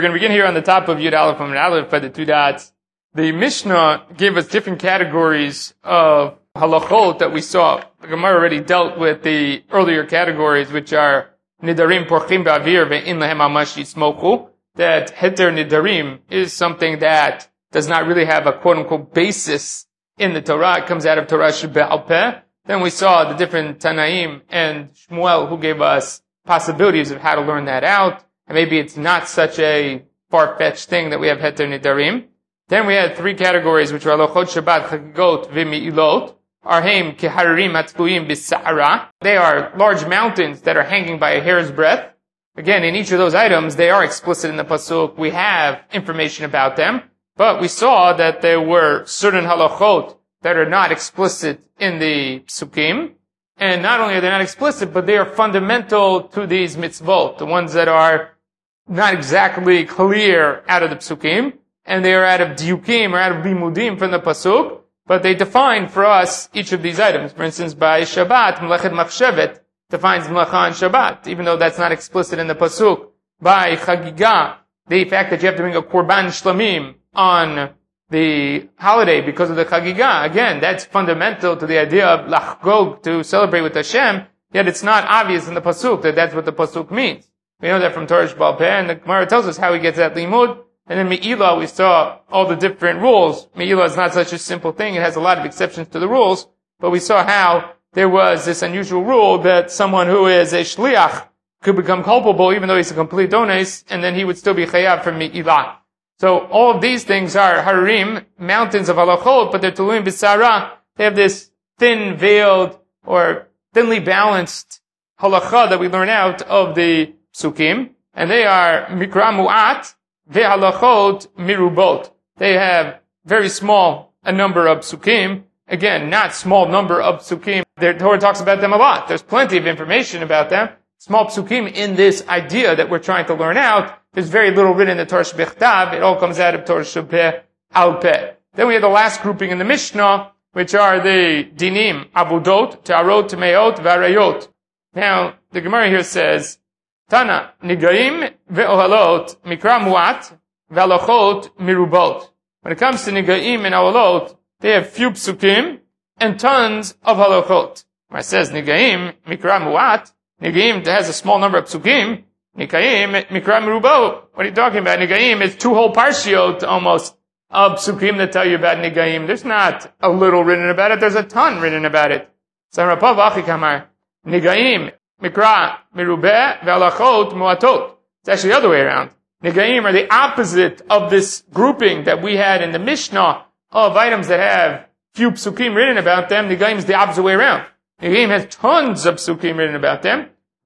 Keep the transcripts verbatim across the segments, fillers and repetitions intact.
We're going to begin here on the top of Yud Aleph and Aleph by the two dots. The Mishnah gave us different categories of halachot that we saw. The Gemara already dealt with the earlier categories, which are nidarim porchim ba'avir ve'in lehem amash yismochu. That heter nidarim is something that does not really have a quote-unquote basis in the Torah. It comes out of Torah shebe'al peh. Then we saw the different Tanaim and Shmuel who gave us possibilities of how to learn that out. And maybe it's not such a far-fetched thing that we have heter nidarim. Then we had three categories, which are halachot Shabbat, chagigot, v'mi'ilot. Arheim kehararim hatzluim b'sa'ara. They are large mountains that are hanging by a hair's breadth. Again, in each of those items, they are explicit in the pasuk. We have information about them. But we saw that there were certain halachot that are not explicit in the psukim. And not only are they not explicit, but they are fundamental to these mitzvot, the ones that are not exactly clear out of the psukim, and they are out of diukim or out of limudim from the pasuk, but they define for us each of these items. For instance, by Shabbat, Melechet Machshevet defines Melacha on Shabbat, even though that's not explicit in the pasuk. By Chagiga, the fact that you have to bring a Korban Shlamim on the holiday because of the Chagiga, again, that's fundamental to the idea of Lachgog, to celebrate with Hashem, yet it's not obvious in the pasuk that that's what the pasuk means. We know that from Torah Shebe'al Peh, and the Gemara tells us how he gets that limud. And in Me'ilah, we saw all the different rules. Me'ilah is not such a simple thing. It has a lot of exceptions to the rules. But we saw how there was this unusual rule that someone who is a shliach could become culpable even though he's a complete dones, and then he would still be chayav for Me'ilah. So all of these things are harim, mountains of halachot, but they're tuluim b'sara. They have this thin veiled or thinly balanced halacha that we learn out of the psukim, and they are mikra mu'at ve'halachot mirubot. They have very small a number of psukim. Again, not small number of psukim. The Torah talks about them a lot. There's plenty of information about them. Small psukim in this idea that we're trying to learn out. There's very little written in the Torah Shebechtav. It all comes out of Torah Shebe'al Peh. Then we have the last grouping in the Mishnah, which are the dinim, abudot, ta'arot, me'ot, v'arayot. Now, the Gemara here says, Tana, nigaim ve'ohalot, mikra mu'at, ve'halachot mirubot. When it comes to nigaim and ohalot, they have few psukim and tons of halachot. When it says nigaim, mikra mu'at, nigaim has a small number of psukim, nigaim, mikra mirubot. What are you talking about? Nigaim is two whole parshiot almost of psukim that tell you about nigaim. There's not a little written about it, there's a ton written about it. Samrapav achi kamar, nigaim, mikra mirubeh ve'halachot mu'atot. It's actually the other way around. Nigaim are the opposite of this grouping that we had in the Mishnah of items that have few psukim written about them. Nigaim is the opposite way around. Nigaim has tons of psukim written about them.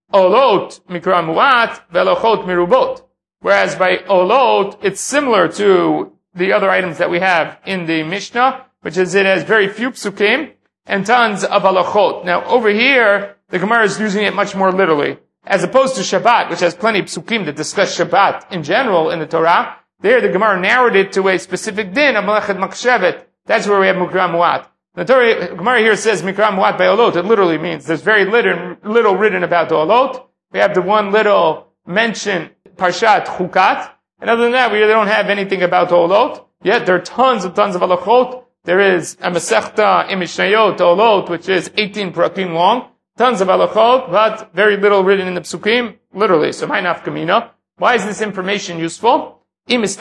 Olot mikra mu'at ve'halachot mirubot. Whereas by olot, it's similar to the other items that we have in the Mishnah, which is it has very few psukim and tons of halachot. Now over here, the Gemara is using it much more literally. As opposed to Shabbat, which has plenty of psukim that discuss Shabbat in general in the Torah, there the Gemara narrowed it to a specific din of Melechet Machshevet. That's where we have Mikra Mu'at. The Torah, Gemara here says Mikra Mu'at by Olot. It literally means there's very little, little written about the Olot. We have the one little mention, Parshat Chukat. And other than that, we don't have anything about the Olot. Yet there are tons and tons of halachot. There is a Masechta in Mishnayot, Olot, which is eighteen parakim long. Tons of halachot, but very little written in the psukim, literally. So, my nafkamina. Why is this information useful? If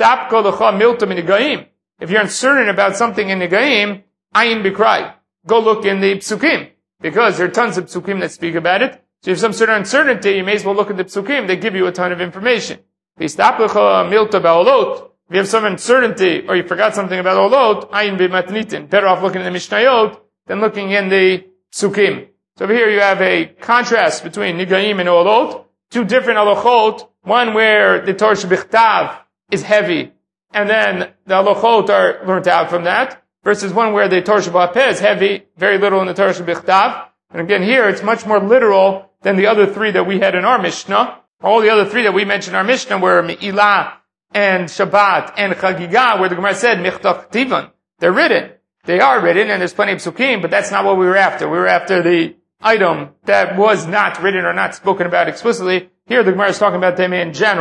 you're uncertain about something in Negaim, ayin bikrai. Go look in the psukim. Because there are tons of psukim that speak about it. So, if you have some sort of uncertainty, you may as well look at the psukim. They give you a ton of information. If you have some uncertainty, or you forgot something about olot, ayin bimatnitin. Better off looking in the Mishnayot than looking in the psukim. So over here you have a contrast between Nigaim and Olot, two different halachot, one where the Torah Shebichtav is heavy, and then the halachot are learned out from that, versus one where the Torah Shebe'al Peh is heavy, very little in the Torah Shebichtav. And again here it's much more literal than the other three that we had in our Mishnah. All the other three that we mentioned in our Mishnah were Me'ilah and Shabbat and Chagiga, where the Gemara said Michtach Tivan. They're written. They are written, and there's plenty of psukim, but that's not what we were after. We were after the item that was not written or not spoken about explicitly. Here the Gemara is talking about them in general.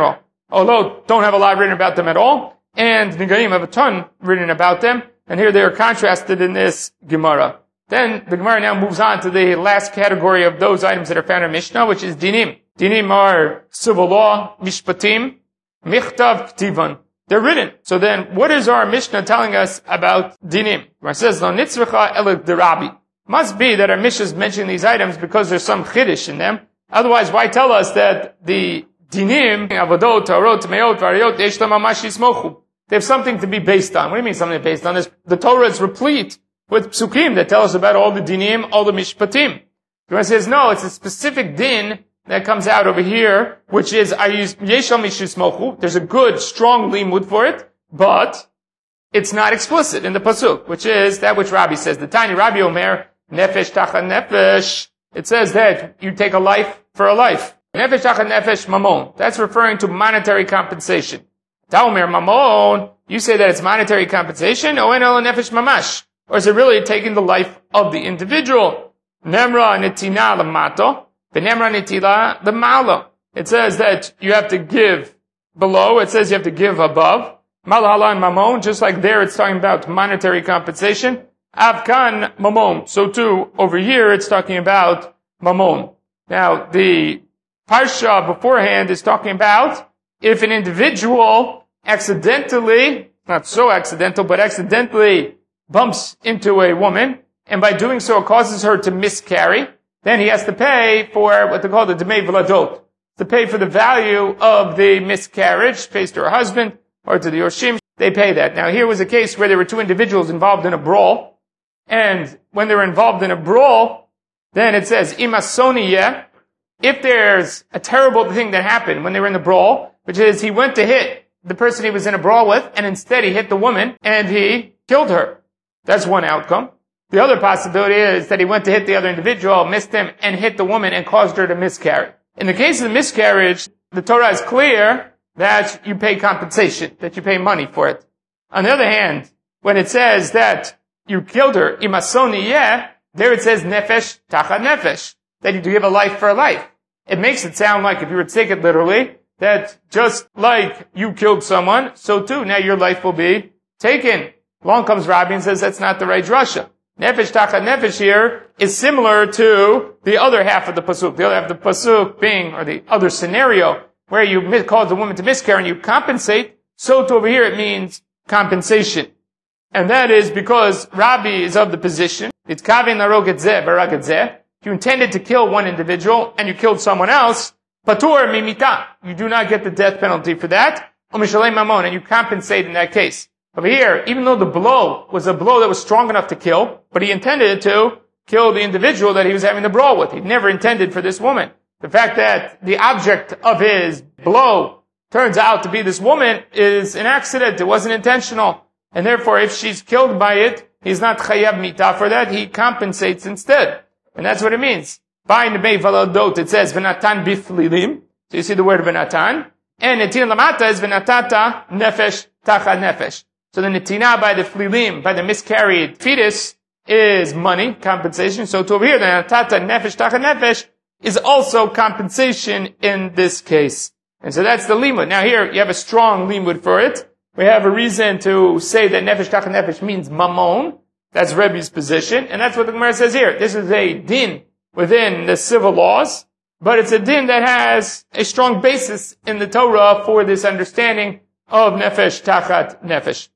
although don't have a lot written about them at all, and Negaim have a ton written about them, and here they are contrasted in this Gemara. Then the Gemara now moves on to the last category of those items that are found in Mishnah, which is dinim. Dinim are civil law, mishpatim, michtav, ktivan. They're written. So then, what is our Mishnah telling us about dinim? It says, "Lo nitzvecha el derabi." Must be that our Mishnah is mentioning these items because there's some chiddush in them. Otherwise, why tell us that the dinim, avodot, tarot, meot, variot, yesh lam mamash yismochu? They have something to be based on. What do you mean something based on? This, the Torah is replete with psukim that tell us about all the dinim, all the mishpatim. The Gemara says, no, it's a specific din that comes out over here, which is, yeshal mishusmochu. There's a good, strong limud for it, but it's not explicit in the pasuk, which is that which Rabbi says. The tiny Rabbi Omer, nefesh tacha nefesh. It says that you take a life for a life. Nefesh tacha nefesh mamon. That's referring to monetary compensation. Taomer mamon, you say that it's monetary compensation, o eno nefesh mamash. Or is it really taking the life of the individual? Nemra netina lamato. The Nemra Nitila, the Mala. It says that you have to give below. It says you have to give above. Malhala and Mamon, just like there it's talking about monetary compensation. Avkan Mamon. So too, over here it's talking about Mamon. Now, the Parsha beforehand is talking about if an individual accidentally, not so accidental, but accidentally bumps into a woman, and by doing so it causes her to miscarry, then he has to pay for what they call the Demei Vladot, to pay for the value of the miscarriage, pays to her husband or to the Yorshim. They pay that. Now here was a case where there were two individuals involved in a brawl, and when they were involved in a brawl, then it says, Imasoniya, if there's a terrible thing that happened when they were in the brawl, which is he went to hit the person he was in a brawl with, and instead he hit the woman, and he killed her. That's one outcome. The other possibility is that he went to hit the other individual, missed him, and hit the woman and caused her to miscarry. In the case of the miscarriage, the Torah is clear that you pay compensation, that you pay money for it. On the other hand, when it says that you killed her, imasoni yeh, there it says nefesh tachad nefesh, that you give a life for a life. It makes it sound like, if you were to take it literally, that just like you killed someone, so too now your life will be taken. Along comes Rabbi and says that's not the right drasha. Nefesh tachad nefesh here is similar to the other half of the pasuk. The other half of the pasuk being, or the other scenario, where you cause the woman to miscarry and you compensate. So to over here it means compensation. And that is because Rabbi is of the position, it's kavin narog et zeh barag et zeh. You intended to kill one individual and you killed someone else, patur mimita. You do not get the death penalty for that. Umishalei mamon, and you compensate in that case. Over here, even though the blow was a blow that was strong enough to kill, but he intended to kill the individual that he was having the brawl with. He never intended for this woman. The fact that the object of his blow turns out to be this woman is an accident. It wasn't intentional. And therefore, if she's killed by it, he's not chayav mita for that. He compensates instead. And that's what it means. By Nebei Valadot, it says, V'natan biflilim. So you see the word V'natan. And Netin Lamata is V'natata nefesh tachad nefesh. So the netina by the flilim, by the miscarried fetus, is money, compensation. So to over here, the natata nefesh tachad nefesh is also compensation in this case. And so that's the limud. Now here, you have a strong limud for it. We have a reason to say that nefesh tachad nefesh means mamon. That's Rebbe's position. And that's what the Gemara says here. This is a din within the civil laws, but it's a din that has a strong basis in the Torah for this understanding of nefesh tachad nefesh.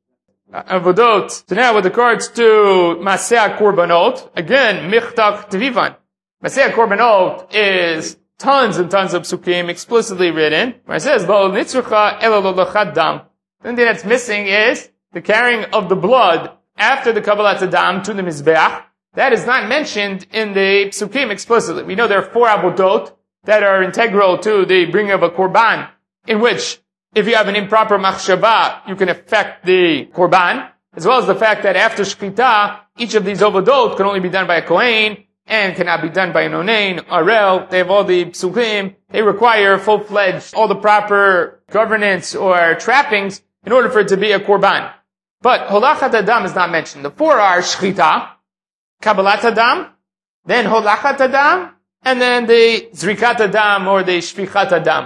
Avodot. So now with regards to Maseh Korbanot, again, Michtach Tvivan. Maseh Korbanot is tons and tons of psukim explicitly written, where it says, Lo nitzrucha ela lo lachat dam. The thing that's missing is the carrying of the blood after the Kabbalat Adam to the Mizbeach. That is not mentioned in the psukim explicitly. We know there are four avodot that are integral to the bringing of a korban, in which if you have an improper machshava, you can affect the korban, as well as the fact that after shkita, each of these avodot can only be done by a kohen, and cannot be done by an onein, arel. They have all the psukim. They require full-fledged, all the proper governance or trappings in order for it to be a korban. But holachat adam is not mentioned. The four are shkita, kabbalat adam, then holachat adam, and then the zrikat adam or the shfichat adam.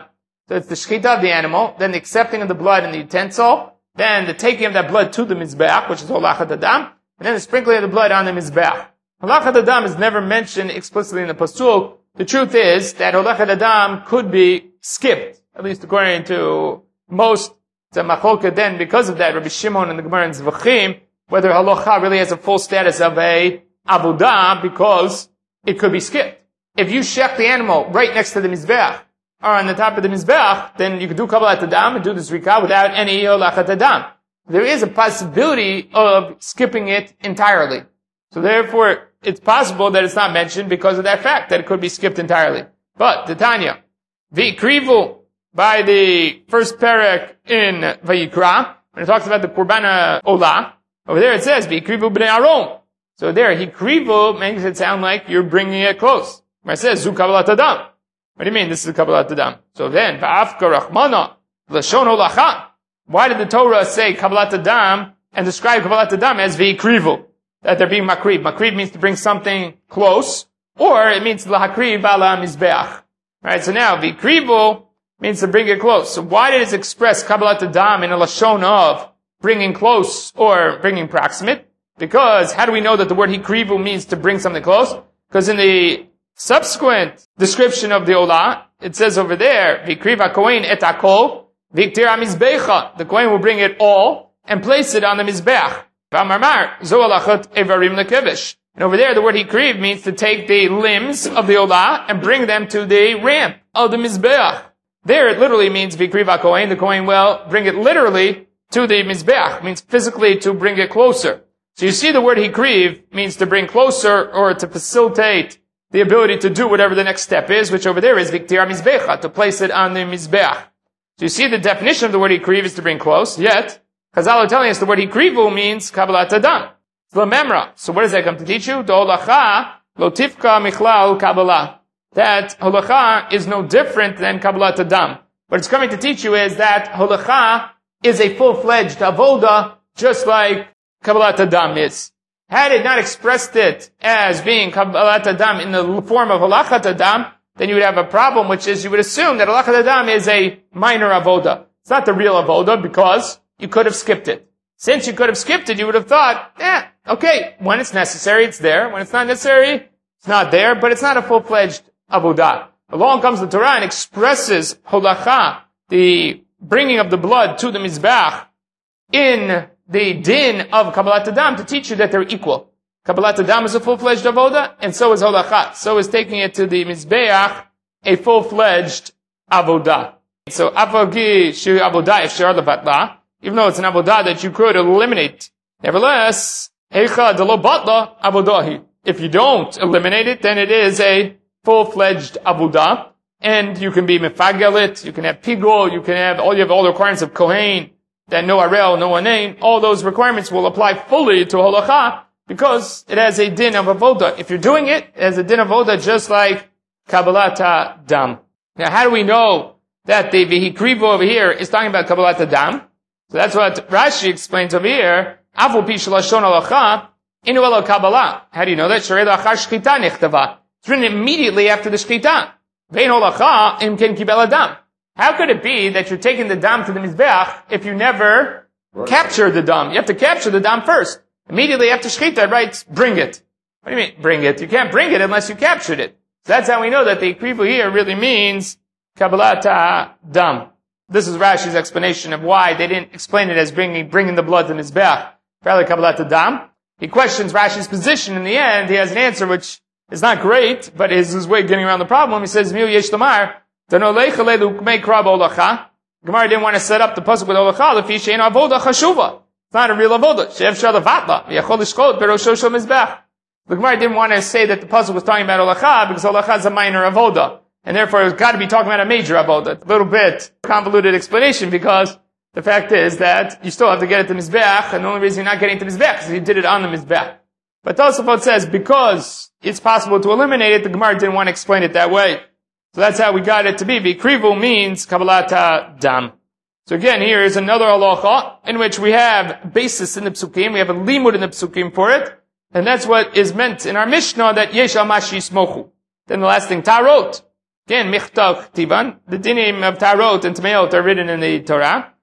So it's the shechita of the animal, then the accepting of the blood in the utensil, then the taking of that blood to the mizbeach, which is holachat adam, and then the sprinkling of the blood on the mizbeach. Holachat adam is never mentioned explicitly in the pasuk. The truth is that holachat adam could be skipped, at least according to most. It's a machlokah then because of that, Rabbi Shimon and the Gemara in Zvachim, whether halacha really has a full status of a avodah because it could be skipped. If you shech the animal right next to the mizbeach, or on the top of the mizbeach, then you could do kabbalat adam and do the zrika without any holachat adam. There is a possibility of skipping it entirely. So therefore, it's possible that it's not mentioned because of that fact, that it could be skipped entirely. But, Titania, v'ikrivu, by the first parak in Vayikra, when it talks about the Korban Olah, over there it says, v'ikrivu b'nei Aron. So there, hikrivu makes it sound like you're bringing it close. When it says, zu kabbalat adam. What do you mean, this is kabbalat adam? So then, v'afka rachmana, l'shon holacha. Why did the Torah say kabbalat adam and describe kabbalat adam as v'ikrivu? That they're being makrib. Makrib means to bring something close, or it means lahakriv ala mizbeach. Right, so now, v'ikrivu means to bring it close. So why did it express kabbalat adam in a lashon of bringing close or bringing proximate? Because how do we know that the word hikrivu means to bring something close? Because in the subsequent description of the olah, it says over there, v'ikriv ha-kohen et hakol, v'iktir ha-mizbecha. The kohen will bring it all and place it on the mizbeach. V'amarmar, zo alachot evarim lekevish. And over there, the word hikriv means to take the limbs of the olah and bring them to the ramp of the mizbeach. There it literally means v'ikriv ha-kohen. The kohen will bring it literally to the mizbeach, means physically to bring it closer. So you see the word hikriv means to bring closer or to facilitate the ability to do whatever the next step is, which over there is viktir mizbecha, to place it on the mizbeach. So you see the definition of the word hikriv is to bring close, yet Chazal are telling us the word hikrivu means kabbalat adam. It's lememra. So what does that come to teach you? The holacha lo tifka michlal kabbalah. That holacha is no different than kabbalat adam. What it's coming to teach you is that holacha is a full-fledged avoda, just like kabbalat adam is. Had it not expressed it as being kabbalat adam in the form of holachat adam, then you would have a problem, which is you would assume that holachat adam is a minor avoda. It's not the real avoda because you could have skipped it. Since you could have skipped it, you would have thought, eh, okay, when it's necessary, it's there. When it's not necessary, it's not there, but it's not a full-fledged avodah. Along comes the Torah and expresses holacha, the bringing of the blood to the mizbeach, in the din of kabbalat adam to teach you that they're equal. Kabbalat adam is a full-fledged avodah, and so is holacha. So is taking it to the mizbeach a full-fledged avodah. So avogi shi avodah efshar levatla, even though it's an avodah that you could eliminate. Nevertheless, heicha delo batla avodahi. If you don't eliminate it, then it is a full-fledged avodah, and you can be mefagelit, you can have pigol, you can have all you have all the requirements of kohen, that no arel, no anein, all those requirements will apply fully to holacha because it has a din of avodah. If you're doing it, it has a din of avodah just like kabbalat adam. Now, how do we know that the v'hikrivu over here is talking about kabbalat adam? So that's what Rashi explains over here. Avu pi shalashon halacha inu elo kabbalah. How do you know that? Sharei la'achar shchita nechtava. It's written immediately after the shchita. Vein holacha im ken kibel adam. How could it be that you're taking the dam to the mizbeach if you never right. capture the dam? You have to capture the dam first. Immediately after shechita, it writes, bring it. What do you mean, bring it? You can't bring it unless you captured it. So that's how we know that the hikrivu here really means kabbalat dam. This is Rashi's explanation of why they didn't explain it as bringing bringing the blood to the mizbeach. Rather, kabbalat dam. He questions Rashi's position. In the end, he has an answer which is not great, but is his way of getting around the problem. He says, Miu yesh lamar. Gemara didn't want to set up the pasuk with holacha. It's not a real avodah. The Gemara didn't want to say that the pasuk was talking about holacha because holacha is a minor avodah, and therefore it's got to be talking about a major avodah. A little bit convoluted explanation because the fact is that you still have to get it to mizbeach, and the only reason you're not getting it to mizbeach is because you did it on the mizbeach. But Tosafot says because it's possible to eliminate it, the Gemara didn't want to explain it that way. So that's how we got it to be. V'ikrivu means kabbalat dam. So again, here is another halacha in which we have basis in the psukim. We have a limud in the psukim for it. And that's what is meant in our Mishnah that yesh al mashi smochu. Then the last thing, tarot. Again, michtav tiban. The dinim of tarot and tameot are written in the Torah.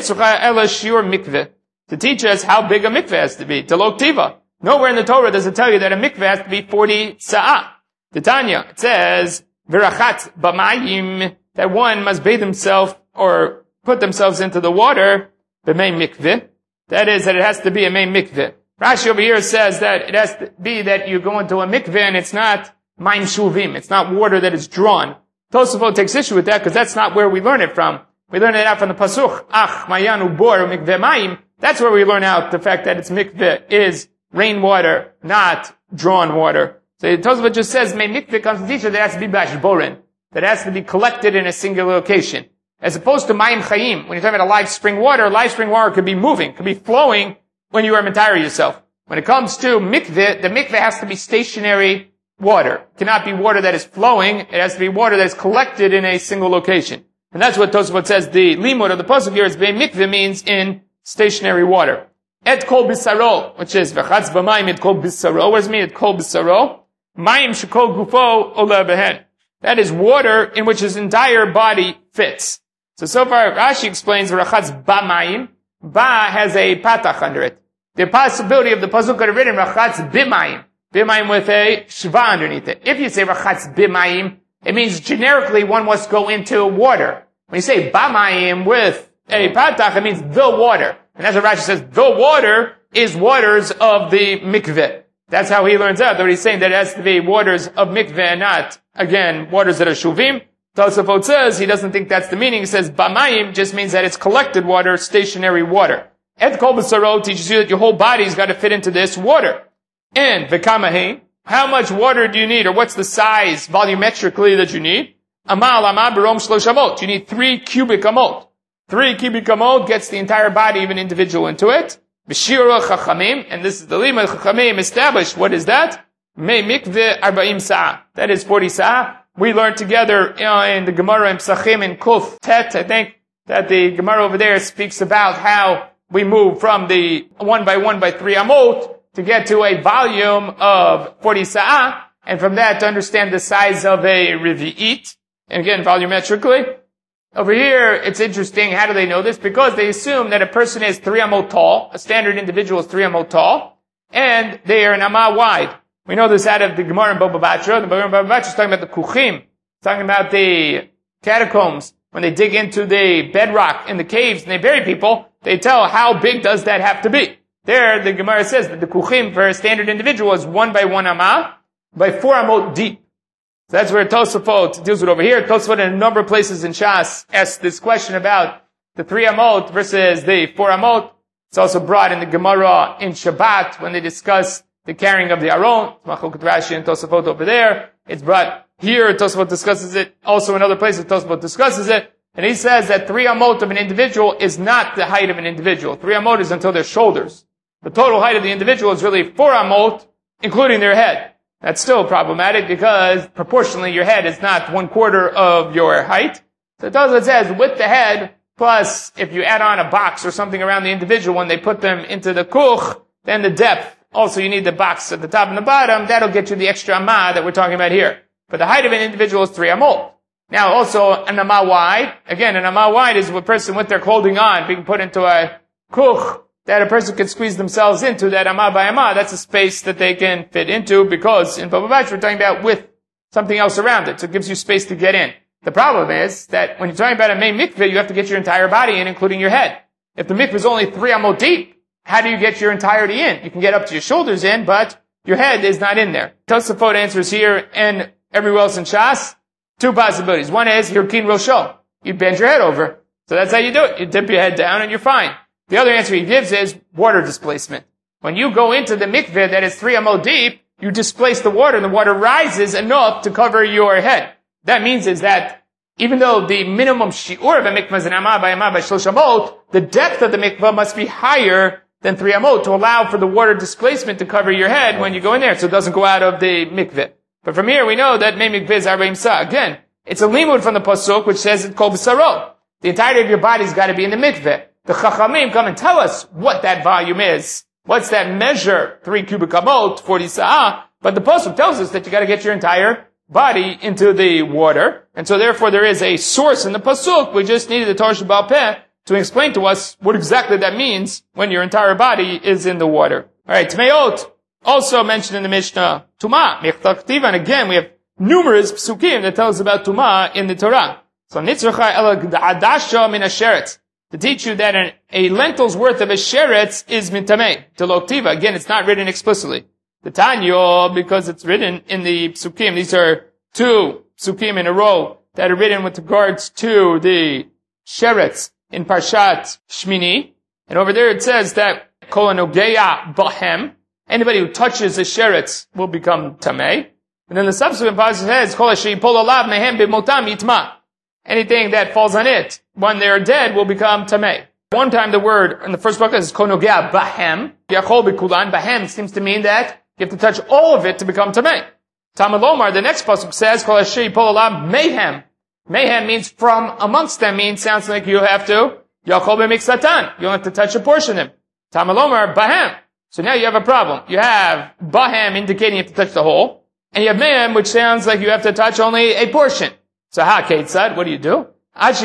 To teach us how big a mikveh has to be. Telok tiva. Nowhere in the Torah does it tell you that a mikveh has to be forty sa'ah. The Tanya, it says, Virachat b'mayim, that one must bathe himself or put themselves into the water, b'mei mikveh. That is, that it has to be a main mikveh. Rashi over here says that it has to be that you go into a mikveh and it's not mayim shuvim. It's not water that is drawn. Tosafot takes issue with that because that's not where we learn it from. We learn it out from the pasuk, ach mayanu bor mikveh mayim. That's where we learn out the fact that it's mikveh is rainwater, not drawn water. So Tosafot just says, may mikveh comes to teach that it has to be bashborin. That it has to be collected in a singular location. As opposed to mayim chayim, when you're talking about a live spring water, live spring water could be moving, could be flowing when you are matayr yourself. When it comes to mikveh, the mikveh has to be stationary water. It cannot be water that is flowing, it has to be water that is collected in a single location. And that's what Tosafot says the limud of the pasuk here is bein mikveh means in stationary water. Et kol bisaro, which is v'chatz b'mayim et kol bisaro. What does it mean et kol bisaro? Mayim shekol gufo ola behen. That is water in which his entire body fits. So, so far Rashi explains v'chatz b'mayim. Ba has a patach under it. The possibility of the pasuk could have written v'chatz b'mayim. B'mayim with a shva underneath it. If you say v'chatz b'mayim, it means generically one must go into water. When you say b'mayim with a patach, it means the water. And that's what Rashi says, the water is waters of the mikveh. That's how he learns out, that he's saying that it has to be waters of mikveh and not, again, waters that are shuvim. Tosafot says he doesn't think that's the meaning. He says, b'mayim just means that it's collected water, stationary water. Et kol b'saro teaches you that your whole body's got to fit into this water. And v'kamahi, how much water do you need, or what's the size volumetrically that you need? Amal amah b'rom shlosh amot. You need three cubic amot. Three cubic amot gets the entire body of an individual into it. B'shira chachamim, and this is the lima chachamim established. What is that? Me mikveh arba'im sa'ah. That is forty sa'ah. We learned together uh, in the Gemara in Psachim in Kuf Tet, I think, that the Gemara over there speaks about how we move from the one by one by three amot to get to a volume of forty sa'ah, and from that to understand the size of a revi'it, and again, volumetrically. Over here, it's interesting, how do they know this? Because they assume that a person is three amot tall, a standard individual is three amot tall, and they are an amah wide. We know this out of the Gemara in Baba Batra. The Gemara in Baba Batra is talking about the kuchim, talking about the catacombs. When they dig into the bedrock in the caves and they bury people, they tell how big does that have to be. There, the Gemara says that the kuchim for a standard individual is one by one amah, by four amot deep. So that's where Tosafot deals with over here. Tosafot in a number of places in Shas asks this question about the three amot versus the four amot. It's also brought in the Gemara in Shabbat when they discuss the carrying of the Aron. Machlokes Rashi and Tosafot over there. It's brought here. Tosafot discusses it. Also in other places, Tosafot discusses it. And he says that three amot of an individual is not the height of an individual. Three amot is until their shoulders. The total height of the individual is really four amot, including their head. That's still problematic because proportionally your head is not one quarter of your height. So Tosafot says with the head, plus if you add on a box or something around the individual when they put them into the kuch, then the depth, also you need the box at the top and the bottom, that'll get you the extra amah that we're talking about here. But the height of an individual is three amot. Now also an amah wide, again an amah wide is a person with their clothing on being put into a kuch, that a person can squeeze themselves into, that amah by amah, that's a space that they can fit into, because in Baba Batra we're talking about with something else around it, so it gives you space to get in. The problem is that when you're talking about a main mikveh, you have to get your entire body in, including your head. If the mikveh is only three amot deep, how do you get your entirety in? You can get up to your shoulders in, but your head is not in there. Tosafot answers here, and everywhere else in Shas, two possibilities. One is, Hirkin Rosho. You bend your head over. So that's how you do it. You dip your head down and you're fine. The other answer he gives is water displacement. When you go into the mikveh that is three amot deep, you displace the water and the water rises enough to cover your head. That means is that even though the minimum shi'ur of a mikveh is an amah by amah by shlosh amot, the depth of the mikveh must be higher than three amot to allow for the water displacement to cover your head when you go in there, so it doesn't go out of the mikveh. But from here we know that mei mikveh is arba'im sa'ah. Again, it's a limud from the pasuk which says it's kol b'saro. The entirety of your body's got to be in the mikveh. The Chachamim come and tell us what that volume is. What's that measure? Three cubic amot, forty sa'ah. But the pasuk tells us that you got to get your entire body into the water. And so therefore there is a source in the pasuk. We just needed the Torah Sheba'al Peh to explain to us what exactly that means when your entire body is in the water. Alright, Tmeot, also mentioned in the Mishnah, Tumah, Mechta K'tiva, and again we have numerous psukim that tell us about Tumah in the Torah. So, Nitzracha el Adasha min Asheretz, to teach you that an, a lentil's worth of a sheretz is mintameh, to Loktiva. Again, it's not written explicitly. The Tanyo, because it's written in the psukim, these are two psukim in a row that are written with regards to the sheretz in Parshat Shmini. And over there it says that Kol Anogeya Bahem, anybody who touches a sheretz will become tameh. And then the subsequent passage says, Kol Asher Yipol Alav Mehem B'motam Yitma. Anything that falls on it when they are dead will become tameh. One time the word in the first book is konogea bahem, yachol bikulan. Bahem seems to mean that you have to touch all of it to become tameh. Talmud Lomar, the next pasuk says, kol asher yipol alav mehem. Mehem means from amongst them, means sounds like you have to yachol b'miksatan. You don't have to touch a portion of them. Talmud Lomar, bahem. So now you have a problem. You have bahem indicating you have to touch the whole, and you have mehem, which sounds like you have to touch only a portion. So ha, Ketzad, what do you do? You have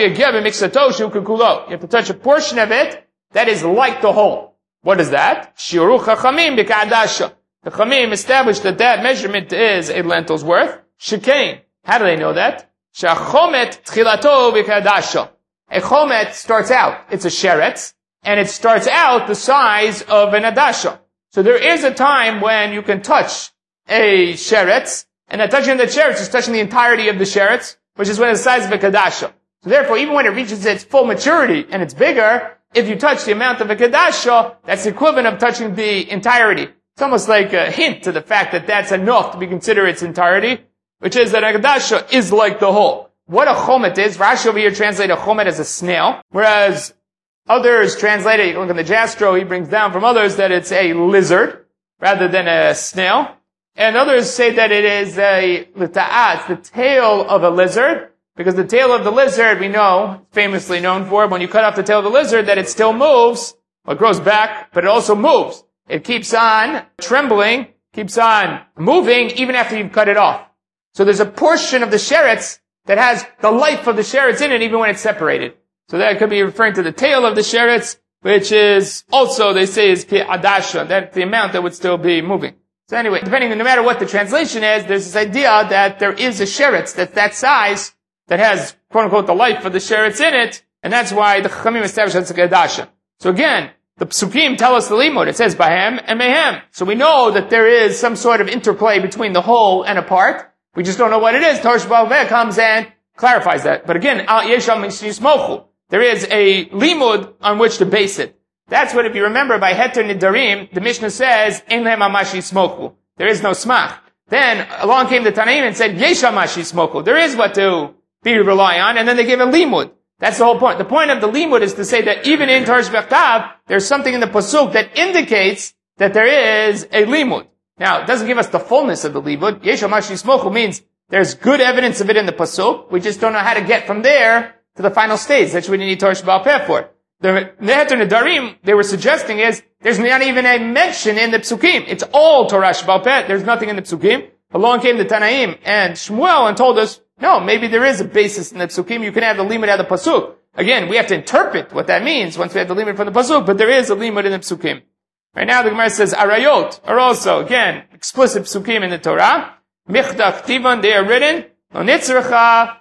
to touch a portion of it that is like the whole. What is that? Shiuru chachamim b'ka'adasha. The Chamim established that that measurement is a lentil's worth. Shekain. How do they know that? Shachomet tchilato b'ka'adasha. A chomet starts out, it's a sheretz, and it starts out the size of an adasha. So there is a time when you can touch a sheretz, and that touching the sheretz is touching the entirety of the sheretz, which is when it's the size of a kadasha. So therefore, even when it reaches its full maturity and it's bigger, if you touch the amount of a kadasha, that's the equivalent of touching the entirety. It's almost like a hint to the fact that that's enough to be considered its entirety, which is that a kadasha is like the whole. What a chomet is, Rashi over here translated a chomet as a snail, whereas others translate it, you look in the Jastro, he brings down from others that it's a lizard rather than a snail. And others say that it is a lita'at, the tail of a lizard, because the tail of the lizard, we know, famously known for, when you cut off the tail of the lizard, that it still moves, well, it grows back, but it also moves. It keeps on trembling, keeps on moving, even after you've cut it off. So there's a portion of the sheretz that has the life of the sheretz in it, even when it's separated. So that could be referring to the tail of the sheretz, which is also, they say, is adasha, that's the amount that would still be moving. So anyway, depending on no matter what the translation is, there's this idea that there is a sheretz that's that size that has, quote unquote, the life of the sheretz in it, and that's why the Chachamim established that's a Kedasha. So again, the Psukim tell us the limud. It says Bahem and Mehem. So we know that there is some sort of interplay between the whole and a part. We just don't know what it is. Torah Sheba'al Peh comes and clarifies that. But again, Al Yesham Yismochu. There is a limud on which to base it. That's what, if you remember, by Heter Nidarim, the Mishnah says, Ein lehem amashi smoku. There is no smach. Then, along came the Tanaim and said, Yesh amashi smoku. There is what to be rely on, and then they gave a limud. That's the whole point. The point of the limud is to say that even in Torah Sheba'al, there's something in the pasuk that indicates that there is a limud. Now, it doesn't give us the fullness of the limud. Yesh amashi smoku means there's good evidence of it in the pasuk. We just don't know how to get from there to the final stage. That's what you need Torah Sheba'al Peh for. The Neheter Nedarim they were suggesting is there's not even a mention in the Psukim. It's all Torah Sheba'al Peh. There's nothing in the Psukim. Along came the Tanaim and Shmuel and told us, no, maybe there is a basis in the Psukim. You can have the limud out of the Pasuk. Again, we have to interpret what that means once we have the limud from the Pasuk, but there is a limud in the Psukim. Right now the Gemara says Arayot are also, again, explicit Psukim in the Torah. Michta Chtivan, they are written. Lo nitzrecha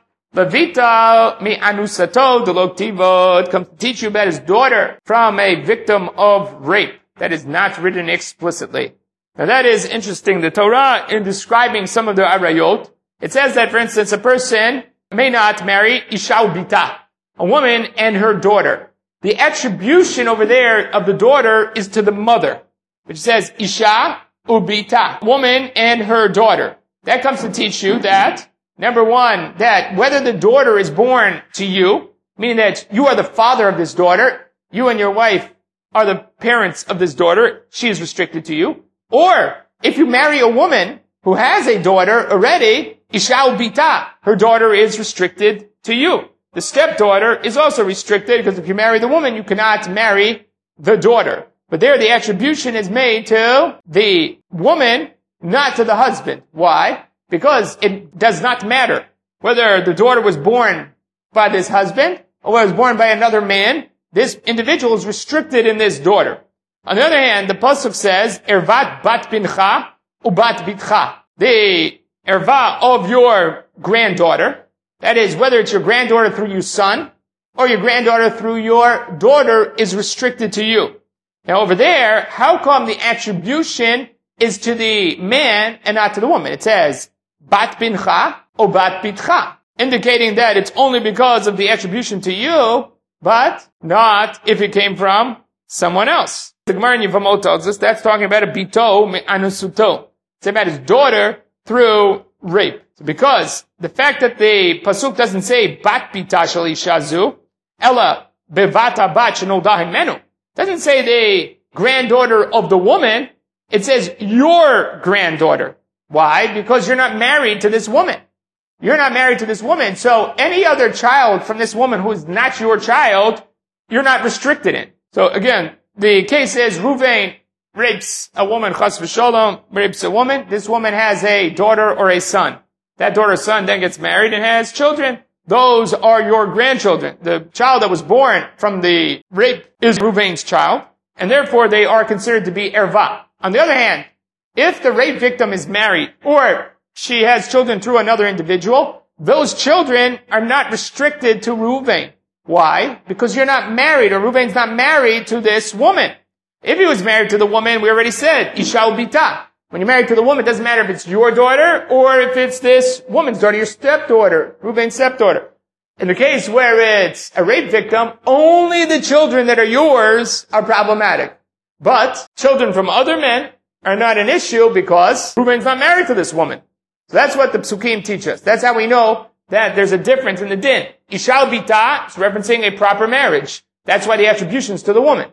Levita mi anusato deloktivot comes to teach you about his daughter from a victim of rape. That is not written explicitly. Now that is interesting. The Torah, in describing some of the arayot, it says that, for instance, a person may not marry isha ubita, a woman and her daughter. The attribution over there of the daughter is to the mother, which says isha ubita, woman and her daughter. That comes to teach you that, number one, that whether the daughter is born to you, meaning that you are the father of this daughter, you and your wife are the parents of this daughter, she is restricted to you, or if you marry a woman who has a daughter already, isha ubita, her daughter is restricted to you. The stepdaughter is also restricted because if you marry the woman, you cannot marry the daughter. But there the attribution is made to the woman, not to the husband. Why? because it does not matter whether the daughter was born by this husband or was born by another man. This individual is restricted in this daughter. On the other hand, the pasuk says, "Ervat bat bincha ubat bitcha." The erva of your granddaughter, that is, whether it's your granddaughter through your son or your granddaughter through your daughter, is restricted to you. Now over there, how come the attribution is to the man and not to the woman? It says, bat bincha or bat bitcha, indicating that it's only because of the attribution to you, but not if it came from someone else. The Gemara in Yevamot tells us that's talking about a bito me'anusuto. It's about his daughter through rape. So because the fact that the pasuk doesn't say bat bita shel ishazu, ella bevata bat shenolda himenu, doesn't say the granddaughter of the woman, it says your granddaughter. Why? Because you're not married to this woman. You're not married to this woman, so any other child from this woman who is not your child, you're not restricted in. So again, the case is Ruvain rapes a woman, chas v'sholom, rapes a woman. This woman has a daughter or a son. That daughter or son then gets married and has children. Those are your grandchildren. The child that was born from the rape is Ruvain's child, and therefore they are considered to be erva. On the other hand, if the rape victim is married or she has children through another individual, those children are not restricted to Ruvain. Why? Because you're not married, or Ruvain's not married to this woman. If he was married to the woman, we already said, Isha ubita. When you're married to the woman, it doesn't matter if it's your daughter or if it's this woman's daughter, your stepdaughter, Ruvain's stepdaughter. In the case where it's a rape victim, only the children that are yours are problematic. But children from other men are not an issue because Ruvain's not married to this woman. So that's what the psukim teach us. That's how we know that there's a difference in the din. Isha bita is referencing a proper marriage. That's why the attribution's to the woman.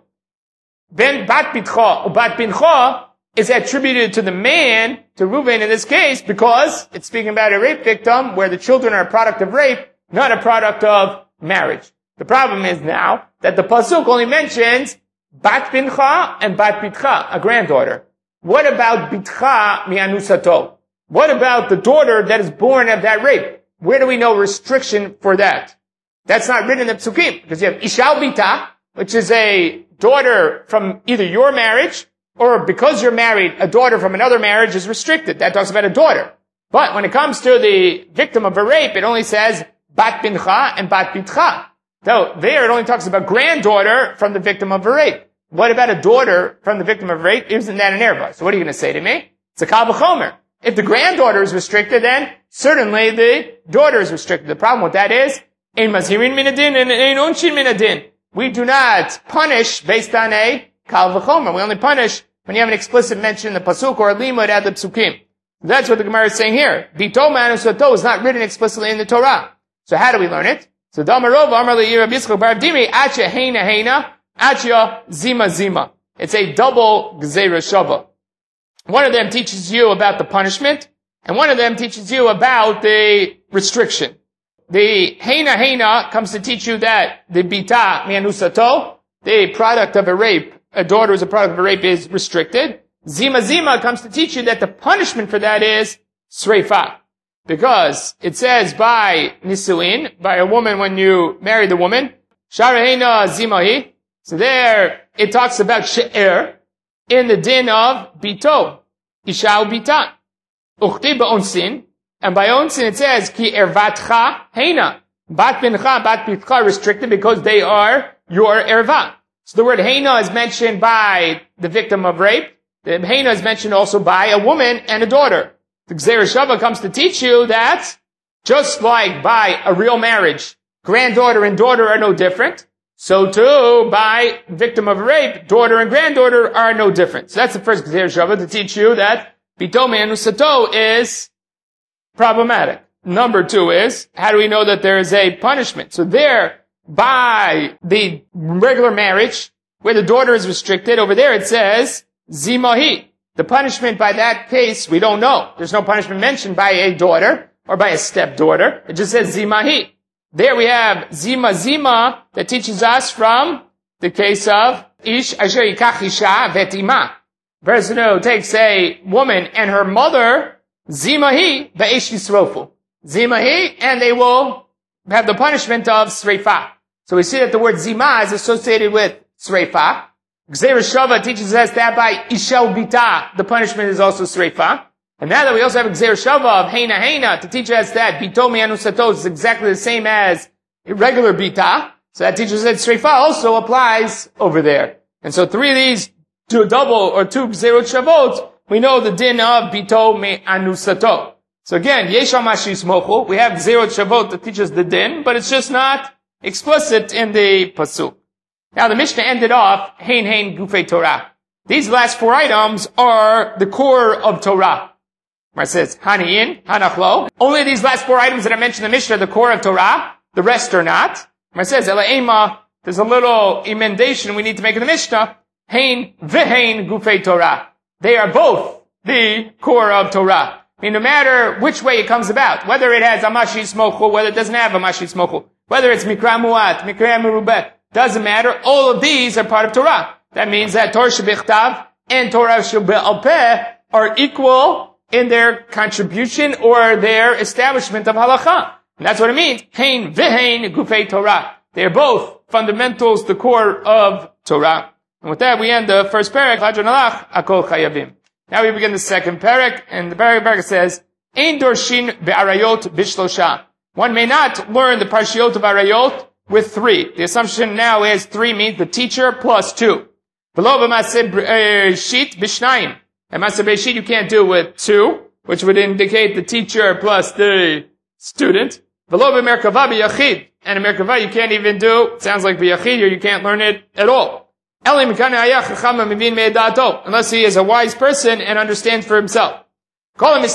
Ben bat bitcha or bat bincha is attributed to the man, to Reuven in this case, because it's speaking about a rape victim where the children are a product of rape, not a product of marriage. The problem is now that the pasuk only mentions bat bincha and bat bitcha, a granddaughter. What about bitcha mi'anusato? What about the daughter that is born of that rape? Where do we know restriction for that? That's not written in the psukim, because you have ishal bita, which is a daughter from either your marriage, or because you're married, a daughter from another marriage is restricted. That talks about a daughter. But when it comes to the victim of a rape, it only says bat bincha and bat bitcha. So there it only talks about granddaughter from the victim of a rape. What about a daughter from the victim of a rape? Isn't that an erva? So what are you going to say to me? It's a kal v'chomer. If the granddaughter is restricted, then certainly the daughter is restricted. The problem with that is, ein mazhirin min adin and ein unshin min adin. We do not punish based on a kal v'chomer. We only punish when you have an explicit mention in the pasuk or a limud at the psukim. That's what the Gemara is saying here. Bito ma'anusato is not written explicitly in the Torah. So how do we learn it? So Damarova Amar Le'ira B'Yitzchak Bar Abdimi Acha Heina Heina Acha Zima Zima. It's a double Gzeira Shava. One of them teaches you about the punishment, and one of them teaches you about the restriction. The Heina Heina comes to teach you that the Bita Mianusato, the product of a rape, a daughter is a product of a rape, is restricted. Zima Zima comes to teach you that the punishment for that is Sreifa. Because it says by Nisuin, by a woman when you marry the woman, Sharaheina Zimahi. So there, it talks about She'er in the din of Bito. Isha Bita. Uchti ba'onsin. And by onsin it says, Ki ervatcha heina. Bat bincha, bat bitcha restricted because they are your erva. So the word heina is mentioned by the victim of rape. The heina is mentioned also by a woman and a daughter. The Gzeira Shava comes to teach you that just like by a real marriage, granddaughter and daughter are no different, so too by victim of rape, daughter and granddaughter are no different. So that's the first Gzeira Shava, to teach you that Bito Me'anusato is problematic. Number two is, how do we know that there is a punishment? So there, by the regular marriage, where the daughter is restricted, over there it says, Zimahi. The punishment by that case, we don't know. There's no punishment mentioned by a daughter or by a stepdaughter. It just says Zimahi. There we have Zima Zima that teaches us from the case of Ish Asher Yikach Isha Vetima. Person who takes a woman and her mother Zimahi be'esh yisrofu. Zimahi, and they will have the punishment of sreifa. So we see that the word zima is associated with sreifa. Gzeira Shava teaches us that by ishel bita, the punishment is also sreifa. And now that we also have Gzeira Shava of heina heina to teach us that bito mi'anusato is exactly the same as irregular bita, so that teaches us that sreifa also applies over there. And so three of these, two double or two Gzeirot Shavot, we know the din of bito mi'anusato. So again, yeshal mashis mochu, we have Gzeirot Shavot that teaches the din, but it's just not explicit in the pasuk. Now the Mishnah ended off, hein hein gufei Torah. These last four items are the core of Torah. Where it says, haniyin, hanachlo. Only these last four items that I mentioned in the Mishnah are the core of Torah. The rest are not. Where it says, ela ema, there's a little emendation we need to make in the Mishnah. Hein v'hein gufei Torah. They are both the core of Torah. I mean, no matter which way it comes about, whether it has amashis mochu, whether it doesn't have amashis mochu, whether it's mikra muat, mikra merubeh, doesn't matter. All of these are part of Torah. That means that Torah shebichtav and Torah shebe'al peh are equal in their contribution or their establishment of halakha. And that's what it means. Hein v'hein gufei Torah. They are both fundamentals, the core of Torah. And with that, we end the first parak. Hadron alach, akol chayavim. Now we begin the second parak, and the parak, parak says, Ein dorshin be'arayot bishlosha. One may not learn the parshiot of arayot with three. The assumption now is three means the teacher plus two. V'lo b'maseh b'shit b'shnayim. And Maseh Beishit you can't do with two, which would indicate the teacher plus the student. V'lo b'merkava b'yachid. And a merkava you can't even do, it sounds like b'yachid, or you can't learn it at all. Unless he is a wise person and understands for himself. If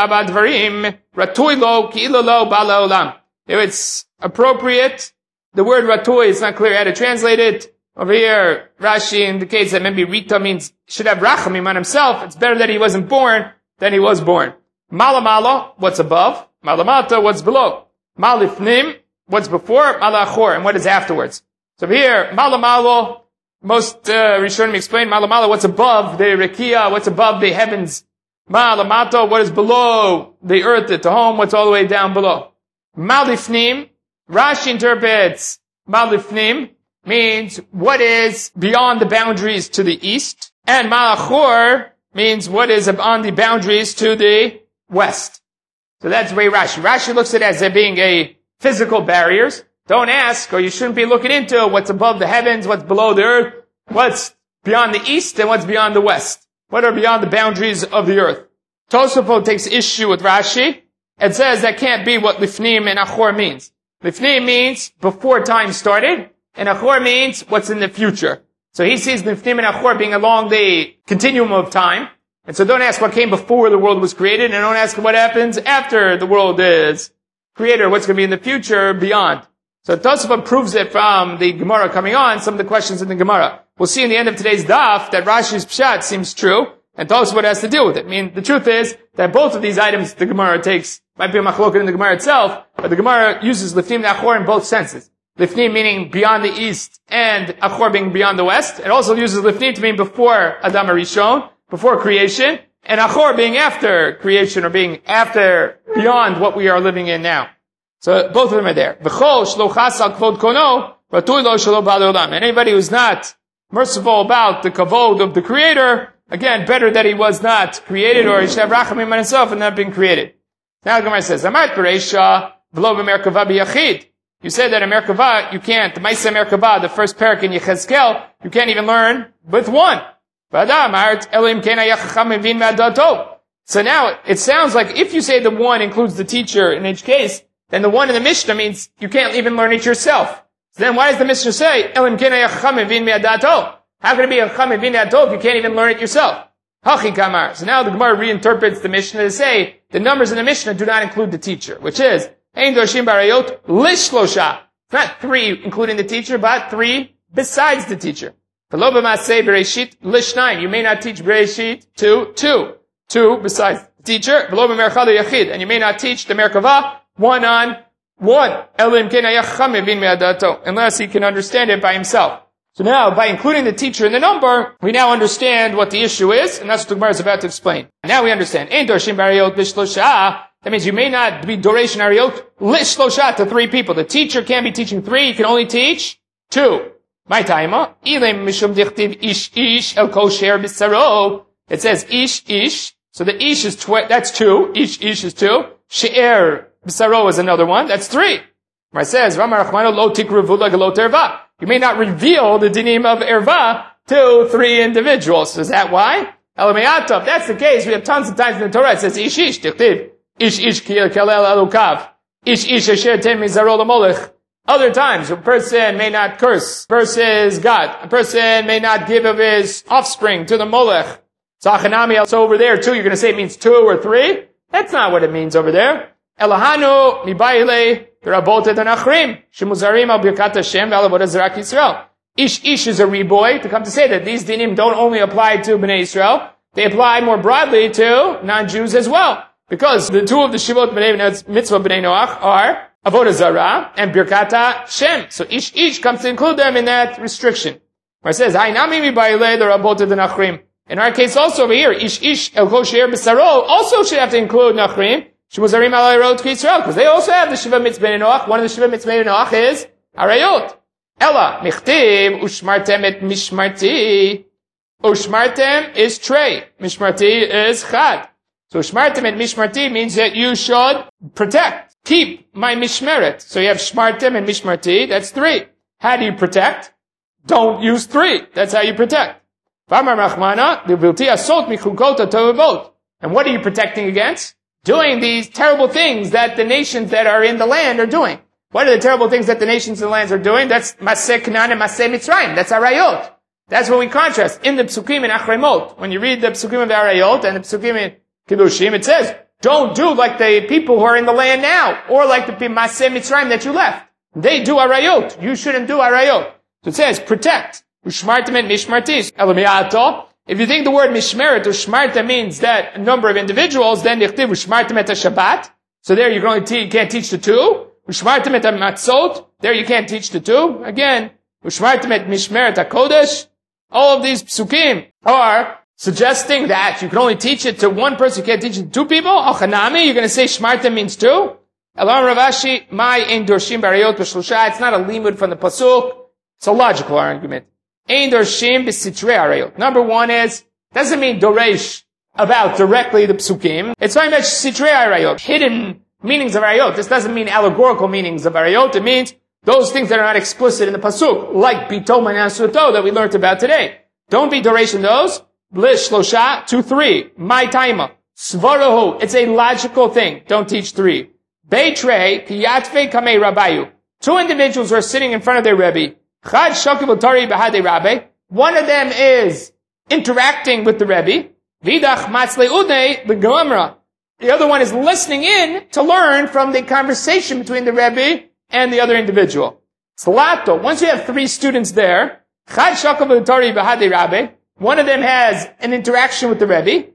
it's appropriate, the word ratui, it's not clear how to translate it. Over here, Rashi indicates that maybe Rita means, should have rachamim on himself. It's better that he wasn't born than he was born. Malamala, what's above. Malamata, what's below. Malifnim, what's before. Malachor, and what is afterwards. So over here, Malamalo, most uh, Rishonim explain Malamala, what's above the Rekia, what's above the heavens. Malamata, what is below the earth, the home, what's all the way down below. Malifnim, Rashi interprets Malifnim, means what is beyond the boundaries to the east. And Malachor means what is on the boundaries to the west. So that's the way Rashi. Rashi looks at it as there being a physical barriers. Don't ask, or you shouldn't be looking into what's above the heavens, what's below the earth, what's beyond the east, and what's beyond the west. What are beyond the boundaries of the earth. Tosafot takes issue with Rashi and says that can't be what Lifnim and Achor means. Lifnim means before time started, and Achor means what's in the future. So he sees Lifnim and Achor being along the continuum of time. And so don't ask what came before the world was created, and don't ask what happens after the world is created, or what's going to be in the future beyond. So Tosafot proves it from the Gemara coming on, some of the questions in the Gemara. We'll see in the end of today's daf that Rashi's pshat seems true, and Tosafot has to deal with it. I mean, the truth is that both of these items the Gemara takes, might be a machloket in the Gemara itself, but the Gemara uses Lifnim and Achor in both senses. Lifnim meaning beyond the east, and Achor being beyond the west. It also uses Lifnim to mean before Adam Arishon, before creation, and Achor being after creation, or being after, beyond what we are living in now. So both of them are there. Anybody who's not merciful about the kavod of the Creator, again, better that he was not created, or he should have rachamim on himself and not been created. Now the Gemara says, Amat Bereisha v'lo b'merkava b'yachid. You said that in Merkava, you can't, the Maisa Merkava, the first parak in Yechezkel, you can't even learn with one. So now, it sounds like if you say the one includes the teacher in each case, then the one in the Mishnah means you can't even learn it yourself. So then why does the Mishnah say, Elim kena yachacham mevin me'adato? How can it be a chacham mevin me'adato if you can't even learn it yourself? Hachi kamar. So now the Gemara reinterprets the Mishnah to say, the numbers in the Mishnah do not include the teacher, which is, Ein doshim barayot lishlosha. It's not three including the teacher, but three besides the teacher. V'lo b'maseh bereshit lishnayim. You may not teach bereshit to two. Two besides the teacher. V'lo b'merchad yachid. And you may not teach the merkava one on one. Elim kena yachacham mevin me'adato. Unless he can understand it by himself. So now, by including the teacher in the number, we now understand what the issue is, and that's what the Gemara is about to explain. Now we understand. Ein dorshim b'arayot b'shlosha. That means you may not be doresh arayot lishlosha to three people. The teacher can't be teaching three, you can only teach two. My taima, ilem mishum dichtiv ish ish el kosher b'saro. It says ish ish. So the ish is tw- that's two. Ish ish is two. She'er b'saro is another one. That's three. It says, Ramar Rachmano lo tikruvu lo terva. You may not reveal the dinim of erva to three individuals. Is that why? Elamayatov. If that's the case, we have tons of times in the Torah it says ish ish dichtiv. Ish ish kiel kalel alukav. Ish ish asher ten mizaro lemolech. Other times, a person may not curse versus God. A person may not give of his offspring to the molech. Zachanami, so over there too, you're going to say it means two or three? That's not what it means over there. Elahanu mibaile rabot edanachrim shemuzarim al birkat Hashem ve'alavodah zarak Yisrael. Ish ish is a reboy to come to say that these dinim don't only apply to Bnei Israel, they apply more broadly to non-Jews as well. Because the two of the Shivot Bnei Mitzvah Bnei Noach are Avodah Zarah and Birkat Hashem. So ish ish comes to include them in that restriction. Where it says, Hainami mibaile rabot edanachrim. In our case also over here, ish ish el kosher b'saro also should have to include nachrim. Shemuzarim al arayot Yisrael, because they also have the Shiva Mitzvah Bnei Noach. One of the Shiva Mitzvah Bnei Noach is arayot. Ella, michtiv, ushmartem et mishmarti. Ushmartem is trey. Mishmarti is chad. So ushmartem et mishmarti means that you should protect, keep my mishmeret. So you have shmartem and mishmarti, that's three. How do you protect? Don't use three. That's how you protect. V'amar Rachmana, l'vilti asot michukot tovavot. And what are you protecting against? Doing these terrible things that the nations that are in the land are doing. What are the terrible things that the nations in the lands are doing? That's Maseh Canaan and Maseh Mitzrayim. That's Arayot. That's what we contrast. In the Psukim in Achremot, when you read the Psukim of Arayot and the Psukim in Kiddushim, it says, don't do like the people who are in the land now, or like the Maseh Mitzrayim that you left. They do Arayot. You shouldn't do Arayot. So it says, protect. Ushmartim and Mishmartis. Elamiato. If you think the word mishmeret or shmarta means that a number of individuals, then nichtiv ushmartem et Shabbat. So there you can only te- you can't teach the two. Ushmartem et matzot. There you can't teach the two. Again, ushmartem et mishmeret hakodesh. All of these psukim are suggesting that you can only teach it to one person. You can't teach it to two people. Alchanami, you're going to say shmartem means two. Elam Ravashi, my ein dorshim barayot b'shlusha. It's not a limud from the pasuk. It's a logical argument. Ein dorshim b'sitrei arayot. Number one is, doesn't mean doresh about directly the psukim. It's very much sitrei arayot, hidden meanings of arayot. This doesn't mean allegorical meanings of arayot. It means those things that are not explicit in the pasuk, like bitom and asuto that we learned about today. Don't be doresh in those. Blish shlosha, two, three. My taima. Svarahu. It's a logical thing. Don't teach three. Beitrei kiyatve kamei rabayu. Two individuals are sitting in front of their Rebbe. Chad shakiv utari b'hadei Rabbe. One of them is interacting with the Rebbe. Vidach matzle udei b'gamra. The other one is listening in to learn from the conversation between the Rebbe and the other individual. Slato. Once you have three students there, Chad shakiv utari b'hadei Rabbe. One of them has an interaction with the Rebbe.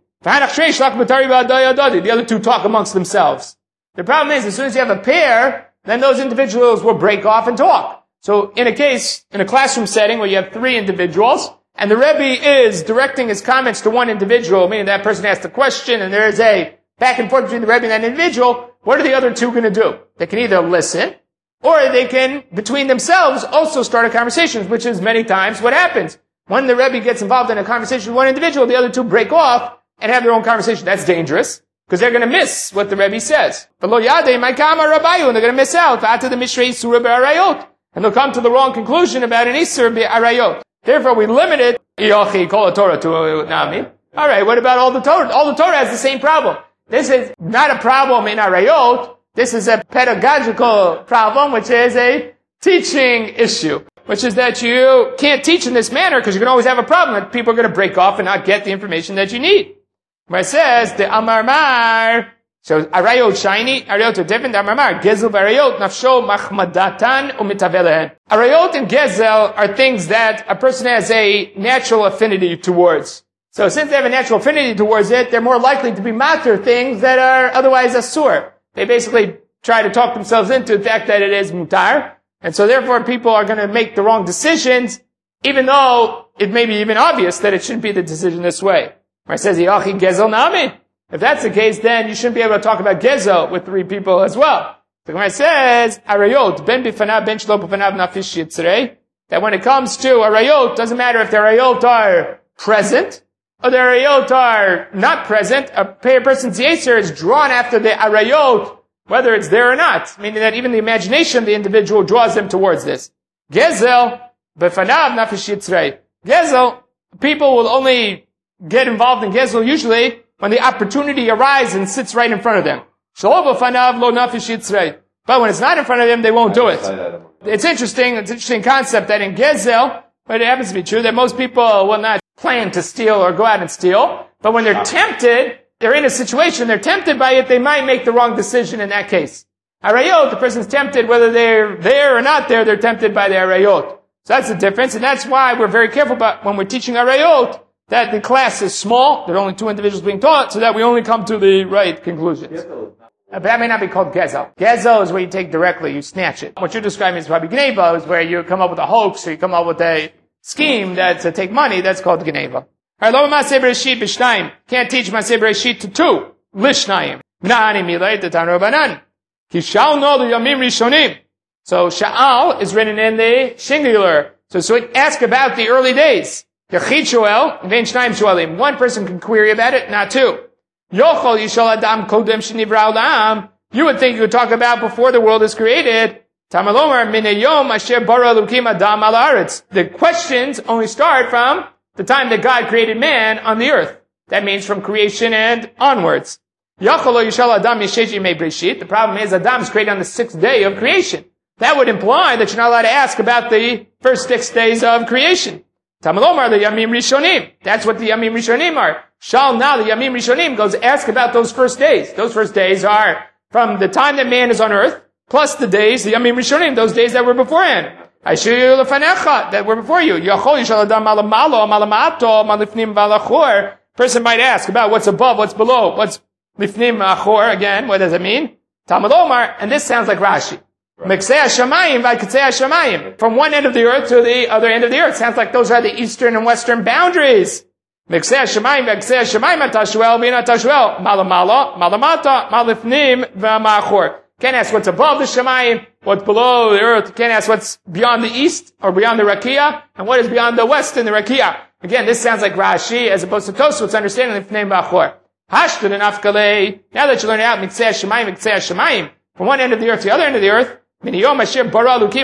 The other two talk amongst themselves. The problem is, as soon as you have a pair, then those individuals will break off and talk. So in a case, in a classroom setting where you have three individuals, and the Rebbe is directing his comments to one individual, meaning that person asked a question, and there is a back and forth between the Rebbe and that individual, what are the other two going to do? They can either listen, or they can, between themselves, also start a conversation, which is many times what happens. When the Rebbe gets involved in a conversation with one individual, the other two break off and have their own conversation. That's dangerous, because they're going to miss what the Rebbe says. And they're going to miss out after the Mishrei Surah Be'arayot. And they'll come to the wrong conclusion about an Isur Be'arayot. Therefore, we limit it, Yochi, call a Torah to Nami. Alright, what about all the Torah? All the Torah has the same problem. This is not a problem in Arayot. This is a pedagogical problem, which is a teaching issue. Which is that you can't teach in this manner because you can always have a problem that people are going to break off and not get the information that you need. Where it says, the Amarmar, so Arayot shiny, Arayot are different, the Amarmar, Gezel Arayot, Nafsho Machmadatan Umitavelen. Arayot and Gezel are things that a person has a natural affinity towards. So since they have a natural affinity towards it, they're more likely to be matter things that are otherwise asur. They basically try to talk themselves into the fact that it is mutar. And so therefore people are going to make the wrong decisions even though it may be even obvious that it shouldn't be the decision this way. Where it says, Yachi Gezel Nami. If that's the case, then you shouldn't be able to talk about Gezel with three people as well. The Gemara says, Arayot, ben bifanav, ben shlo bifanav nafish yitzrei, that when it comes to Arayot, doesn't matter if the Arayot are present, or the Arayot are not present, a person's Yetzer is drawn after the Arayot, whether it's there or not, meaning that even the imagination of the individual draws them towards this. Gezel, bifanav nafish yitzrei. Gezel, people will only get involved in Gezel usually when the opportunity arises and sits right in front of them. But when it's not in front of them, they won't do it. It's interesting, it's an interesting concept that in Gezel, but it happens to be true, that most people will not plan to steal or go out and steal, but when they're tempted, they're in a situation, they're tempted by it, they might make the wrong decision in that case. Arayot, the person's tempted, whether they're there or not there, they're tempted by the Arayot. So that's the difference, and that's why we're very careful about when we're teaching Arayot, that the class is small, there are only two individuals being taught, so that we only come to the right conclusions. But that may not be called Gezel. Gezel is where you take directly, you snatch it. What you're describing is probably Gneva, is where you come up with a hoax, or you come up with a scheme that to take money, that's called Gneva. Alright, lo Maseh Bereshit b'shnayim. Can't teach Maseh Bereshit to two. Lishnayim. Na'ani milay t'tanu Rabbanan. Ki sha'al no l'yamim rishonim. So sha'al is written in the singular. So, so it asks about the early days. Yachid shoel, v'ein shnayim shoelim. One person can query about it, not two. Yochol yishol adam kodem shenivra olam. You would think you would talk about before the world is created. Tamalomar minayom asher bara elokim adam al haaretz. The questions only start from the time that God created man on the earth. That means from creation and onwards. Yochol yishol adam yeshesh yimei breshit. The problem is Adam is created on the sixth day of creation. That would imply that you're not allowed to ask about the first six days of creation. Tamalomar the yamim rishonim. That's what the yamim rishonim are. Shal now, the Yamim Rishonim goes ask about those first days. Those first days are from the time that man is on earth, plus the days, the Yamim Rishonim, those days that were beforehand. Aishu lefanecha, that were before you. Yachol yishal adam malamalo, malamato, malifnim valachor. Person might ask about what's above, what's below, what's lifnim achor, again, what does it mean? Tamalomar, and this sounds like Rashi. Miksei hashamayim, v'kitzei hashamayim. From one end of the earth to the other end of the earth. Sounds like those are the eastern and western boundaries. Miksei hashamayim, v'kitzei hashamayim, atashwel, v'in atashwel. Malamala, malamata, malifnim, v'machor. Can't ask what's above the shamayim, what's below the earth. Can't ask what's beyond the east or beyond the rakia, and what is beyond the west in the rakia. Again, this sounds like Rashi as opposed to Tosfot's understanding lifnim v'achor. Hashtud and afkalei. Now that you learn out miksei hashamayim, miksei hashamayim, from one end of the earth to the other end of the earth, then what do you need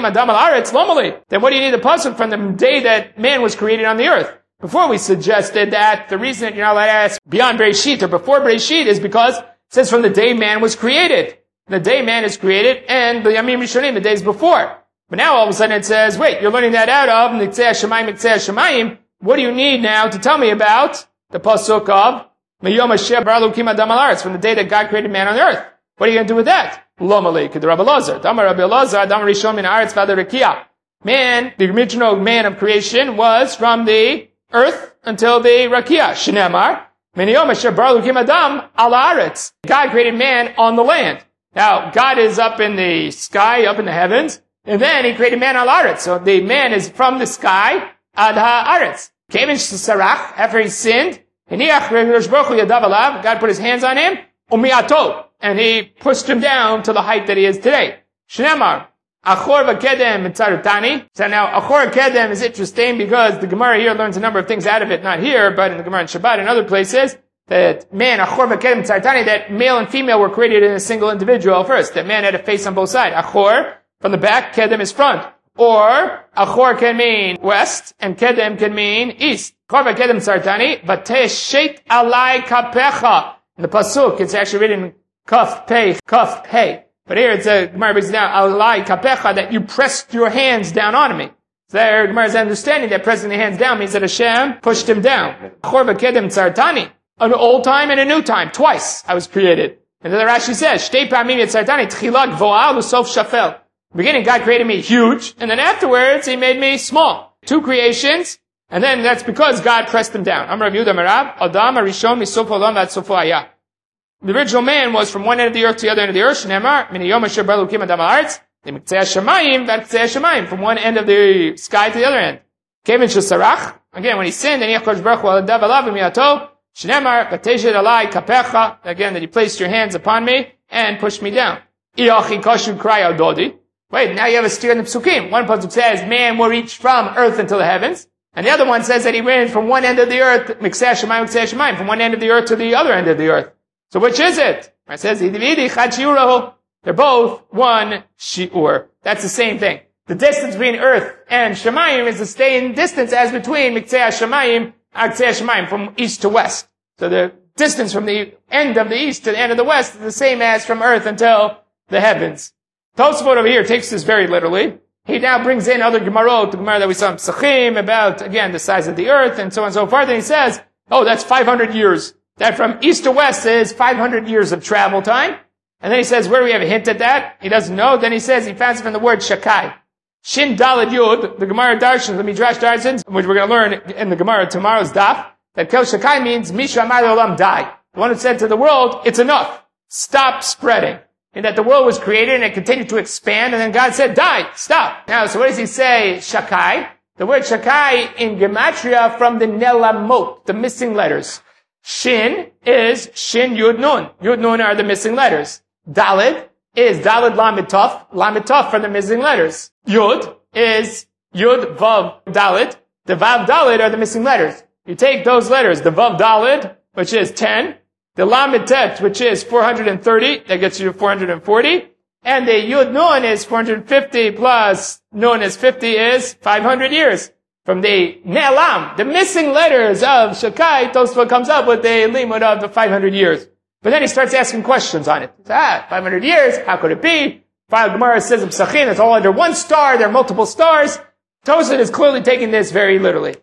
the pasuk from the day that man was created on the earth? Before we suggested that the reason that you're not allowed to ask beyond Bereshit or before Bereshit is because it says from the day man was created. The day man is created and the Yamim Rishonim, the days before. But now all of a sudden it says, wait, you're learning that out of Miksei Hashamayim, Miksei Hashamayim. What do you need now to tell me about the pasuk of Meyom Asher Bara Elokim Adam al Haaretz, from the day that God created man on earth? What are you going to do with that? Lo malei, k'd Rabbi Elazar. Damar Rabbi Elazar, Adam Rishon min haaretz v'ad harakia. Man, the original man of creation was from the earth until the rakia. Shneimar, min hayom asher bara Elokim Adam al haaretz. God created man on the land. Now, God is up in the sky, up in the heavens, and then He created man al haaretz. So the man is from the sky ad haaretz. Came in Sarach after he sinned. Hiniach Rosh Baruch Hu yadav alav. God put His hands on him. Umiato. And He pushed him down to the height that he is today. Shneimar, Achor v'kedem mitzarutani. So now, Achor v'kedem is interesting because the Gemara here learns a number of things out of it, not here, but in the Gemara in Shabbat and other places, that man, Achor v'kedem mitzarutani, that male and female were created in a single individual first. That man had a face on both sides. Achor, from the back, kedem is front. Or, Achor can mean west, and kedem can mean east. Achor v'kedem mitzarutani, v'teshet alai kapecha. In the pasuk, it's actually written Kaf pei, kaf pei. But here it's a Gemara brings down alai kapecha, that you pressed your hands down on me. So there Gemara's understanding that pressing the hands down means that Hashem pushed him down. Chor v'kedem tzartani. An old time and a new time. Twice I was created. And then the Rashi says, Shtei pamim yetzartani tchila gvoa l'sof shafel. Beginning, God created me huge, and then afterwards He made me small. Two creations, and then that's because God pressed him down. Amar Rav Yehuda Marav, Adam harishon misof olam v'ad sofo hayah. The original man was from one end of the earth to the other end of the earth. Shneimar, min hayom asher bara Elokim Adam al Haaretz, miksei hashamayim v'ad kitsei hashamayim, from one end of the sky to the other end. Kevin Shesarach, again, when he sinned, and Yakosh Baruch Hu aladav alav miyato, Shnemar, Vateshet alai kapecha, again, that you placed your hands upon me and pushed me down. Iachi koshu kraya dodi. Wait, now you have a steer in the psukim. One pasuk says, man will reach from earth into the heavens. And the other one says that he ran from one end of the earth, Mikseh Shemayim, Mikseh Shemayim, from one end of the earth to the other end of the earth. So which is it? It says, they're both one shi'ur. That's the same thing. The distance between earth and Shemayim is the same distance as between Mikseh Shemayim and Mikseh Shemayim, from east to west. So the distance from the end of the east to the end of the west is the same as from earth until the heavens. Tosafot over here takes this very literally. He now brings in other Gemarot, the Gemara that we saw in Pesachim, about, again, the size of the earth, and so on and so forth, and he says, oh, that's five hundred years. That from east to west is five hundred years of travel time. And then he says, where do we have a hint at that? He doesn't know. Then he says, he finds it from the word Shakai. Shin Daled Yud, the Gemara Darshan, the Midrash Darshan, which we're going to learn in the Gemara tomorrow's daf, that Kel Shakai means, Misha Amar Olam die. The one who said to the world, it's enough. Stop spreading. And that the world was created and it continued to expand, and then God said, die, stop. Now, so what does he say, Shakai? The word Shakai in Gematria from the Nelamot, the missing letters. Shin is Shin Yud Nun. Yud Nun are the missing letters. Daled is Daled Lamed Tov. Lamed Tov are the missing letters. Yud is Yud Vav Daled. The Vav Daled are the missing letters. You take those letters, the Vav Daled, which is ten, the Lamed Tet, which is four hundred thirty, that gets you to four hundred forty. And the Yud Nun is four hundred fifty plus Nun is fifty is five hundred years. From the Ne'elam, the missing letters of Shakai, Tosafot comes up with the limud of the five hundred years. But then he starts asking questions on it. Ah, five hundred years, how could it be? File Gemara says in Pesachim, it's all under one star, there are multiple stars. Tosafot is clearly taking this very literally.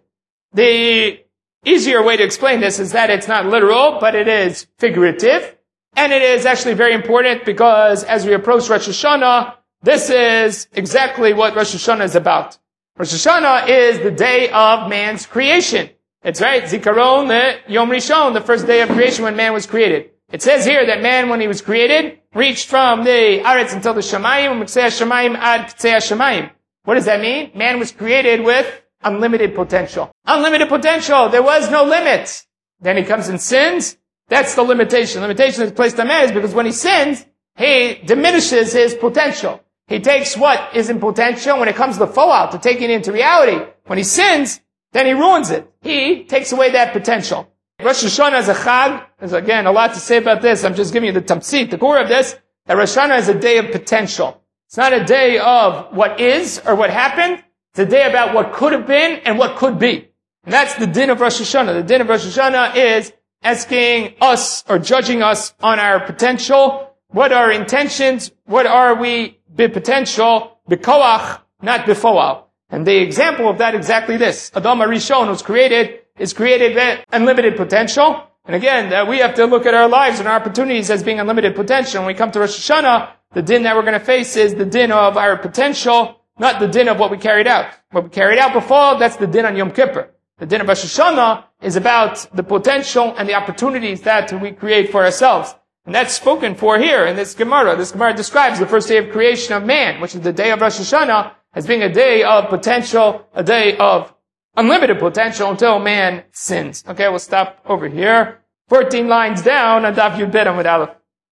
The easier way to explain this is that it's not literal, but it is figurative. And it is actually very important because as we approach Rosh Hashanah, this is exactly what Rosh Hashanah is about. Rosh Hashanah is the day of man's creation. It's right, Zikaron le Yom Rishon, the first day of creation when man was created. It says here that man, when he was created, reached from the Aretz until the Shamayim, Mikseh Shamayim ad Ktsei Shamayim. What does that mean? Man was created with unlimited potential. Unlimited potential. There was no limit. Then he comes and sins. That's the limitation. Limitation is placed on man is because when he sins, he diminishes his potential. He takes what is in potential when it comes to the fallout, to taking it into reality. When he sins, then he ruins it. He takes away that potential. Rosh Hashanah is a chag. There's again a lot to say about this. I'm just giving you the tamtzit, the core of this. That Rosh Hashanah is a day of potential. It's not a day of what is or what happened. It's a day about what could have been and what could be. And that's the din of Rosh Hashanah. The din of Rosh Hashanah is asking us or judging us on our potential. What are our intentions? What are we potential? B'koach, not b'foal. And the example of that exactly this. Adam HaRishon, who's created, is created with unlimited potential. And again, uh, we have to look at our lives and our opportunities as being unlimited potential. When we come to Rosh Hashanah, the din that we're going to face is the din of our potential, not the din of what we carried out. What we carried out before, that's the din on Yom Kippur. The din of Rosh Hashanah is about the potential and the opportunities that we create for ourselves. And that's spoken for here in this Gemara. This Gemara describes the first day of creation of man, which is the day of Rosh Hashanah, as being a day of potential, a day of unlimited potential until man sins. Okay, we'll stop over here. fourteen lines down on Daf Yud Bet Amud Aleph.